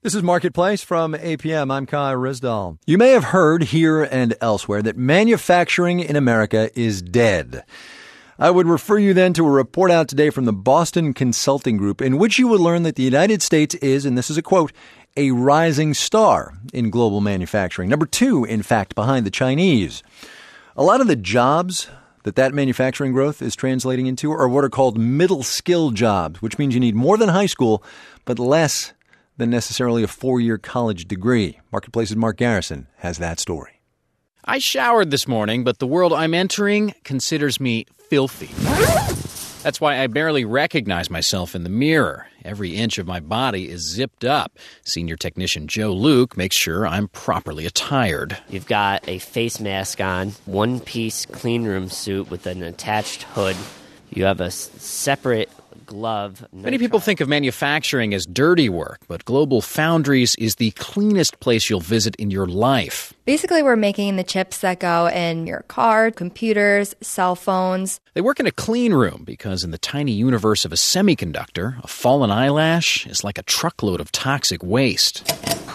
This is Marketplace from APM. I'm Kai Rizdal. You may have heard here and elsewhere that manufacturing in America is dead. I would refer you then to a report out today from the Boston Consulting Group in which you will learn that the United States is, and this is a quote, a rising star in global manufacturing. Number 2, in fact, behind the Chinese. A lot of the jobs that manufacturing growth is translating into are what are called middle skill jobs, which means you need more than high school, but less than necessarily a 4-year college degree. Marketplace's Mark Garrison has that story. I showered this morning, but the world I'm entering considers me filthy. That's why I barely recognize myself in the mirror. Every inch of my body is zipped up. Senior technician Joe Luke makes sure I'm properly attired. You've got a face mask on, one-piece clean room suit with an attached hood. You have a separate glove. Many people think of manufacturing as dirty work, but Global Foundries is the cleanest place you'll visit in your life. Basically, we're making the chips that go in your car, computers, cell phones. They work in a clean room because in the tiny universe of a semiconductor, a fallen eyelash is like a truckload of toxic waste.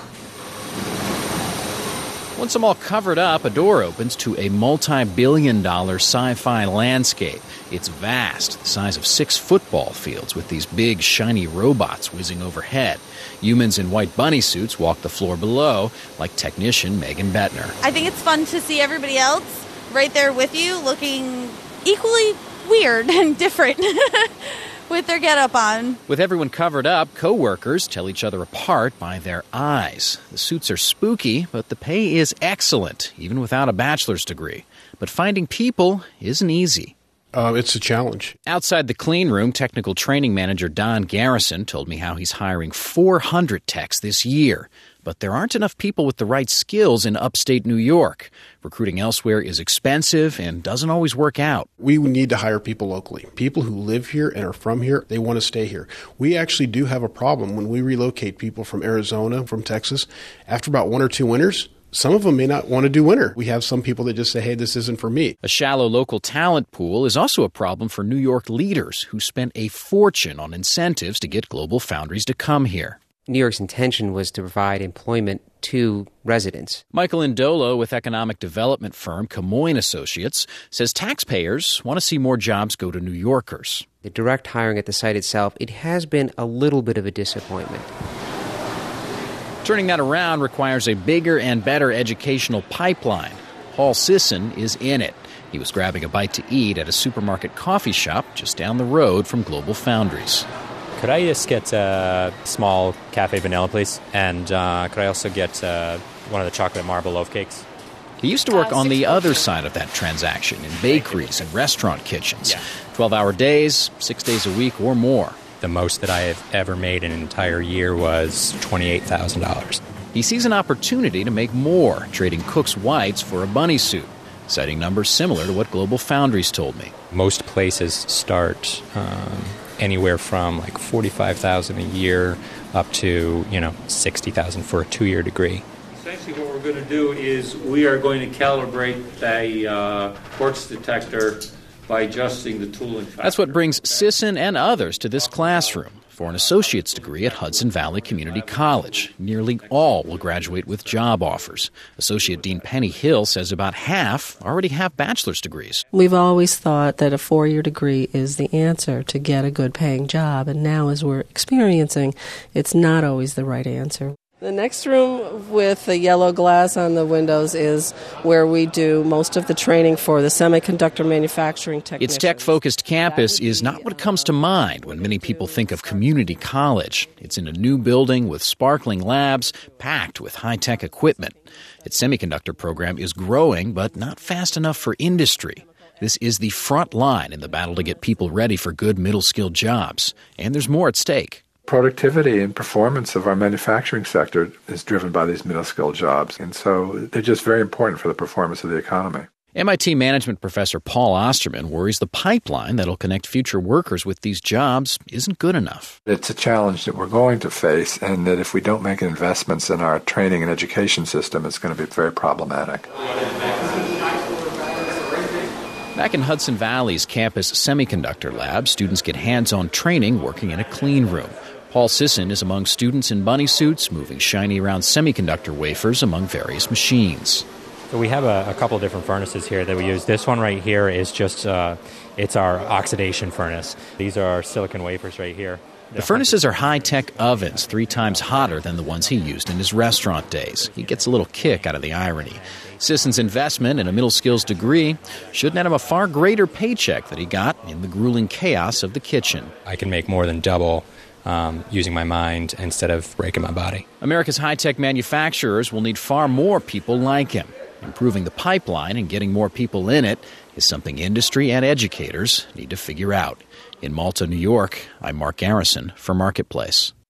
Once I'm all covered up, a door opens to a multi-billion-dollar sci-fi landscape. It's vast, the size of 6 football fields with these big, shiny robots whizzing overhead. Humans in white bunny suits walk the floor below, like technician Megan Bettner. I think it's fun to see everybody else right there with you looking equally weird and different with their getup on. With everyone covered up, co-workers tell each other apart by their eyes. The suits are spooky, but the pay is excellent, even without a bachelor's degree. But finding people isn't easy. It's a challenge. Outside the clean room, technical training manager Don Garrison told me how he's hiring 400 techs this year. But there aren't enough people with the right skills in upstate New York. Recruiting elsewhere is expensive and doesn't always work out. We need to hire people locally. People who live here and are from here, they want to stay here. We actually do have a problem when we relocate people from Arizona, from Texas. After about 1 or 2 winters, some of them may not want to do winter. We have some people that just say, hey, this isn't for me. A shallow local talent pool is also a problem for New York leaders who spent a fortune on incentives to get Global Foundries to come here. New York's intention was to provide employment to residents. Michael Indolo with economic development firm Camoin Associates says taxpayers want to see more jobs go to New Yorkers. The direct hiring at the site itself, it has been a little bit of a disappointment. Turning that around requires a bigger and better educational pipeline. Paul Sisson is in it. He was grabbing a bite to eat at a supermarket coffee shop just down the road from Global Foundries. Could I just get a small cafe vanilla, please? And could I also get one of the chocolate marble loaf cakes? He used to work on the other side of that transaction in bakeries and restaurant kitchens. 12-hour days, 6 days a week or more. The most that I have ever made in an entire year was $28,000. He sees an opportunity to make more, trading Cook's whites for a bunny suit, citing numbers similar to what Global Foundries told me. Most places start anywhere from like $45,000 a year up to, $60,000 for a 2-year degree. Essentially what we're going to do is we are going to calibrate the quartz detector by adjusting the tooling factor. That's what brings Sisson and others to this classroom for an associate's degree at Hudson Valley Community College. Nearly all will graduate with job offers. Associate Dean Penny Hill says about half already have bachelor's degrees. We've always thought that a 4-year degree is the answer to get a good paying job, and now as we're experiencing, it's not always the right answer. The next room with the yellow glass on the windows is where we do most of the training for the semiconductor manufacturing technicians. Its tech-focused campus is not what comes to mind when many people think of community college. It's in a new building with sparkling labs packed with high-tech equipment. Its semiconductor program is growing, but not fast enough for industry. This is the front line in the battle to get people ready for good middle-skilled jobs. And there's more at stake. Productivity and performance of our manufacturing sector is driven by these middle-skilled jobs, and so they're just very important for the performance of the economy. MIT management professor Paul Osterman worries the pipeline that'll connect future workers with these jobs isn't good enough. It's a challenge that we're going to face, and that if we don't make investments in our training and education system, it's going to be very problematic. Back in Hudson Valley's campus semiconductor lab, students get hands-on training working in a clean room. Paul Sisson is among students in bunny suits, moving shiny round semiconductor wafers among various machines. So we have a couple of different furnaces here that we use. This one right here is just, it's our oxidation furnace. These are our silicon wafers right here. The furnaces are high-tech ovens, 3 times hotter than the ones he used in his restaurant days. He gets a little kick out of the irony. Sisson's investment in a middle skills degree should net him a far greater paycheck that he got in the grueling chaos of the kitchen. I can make more than double using my mind instead of breaking my body. America's high-tech manufacturers will need far more people like him. Improving the pipeline and getting more people in it is something industry and educators need to figure out. In Malta, New York, I'm Mark Garrison for Marketplace.